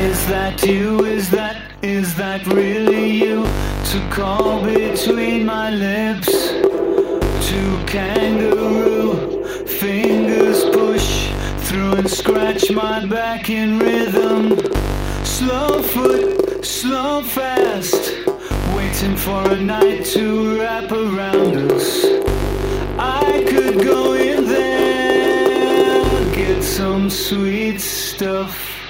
Is that you? Is that really you? To call between my lips, to kangaroo, fingers push through and scratch my back in rhythm. Slow foot, slow fast, waiting for a night to wrap around us. I could go in there, get some sweet stuff.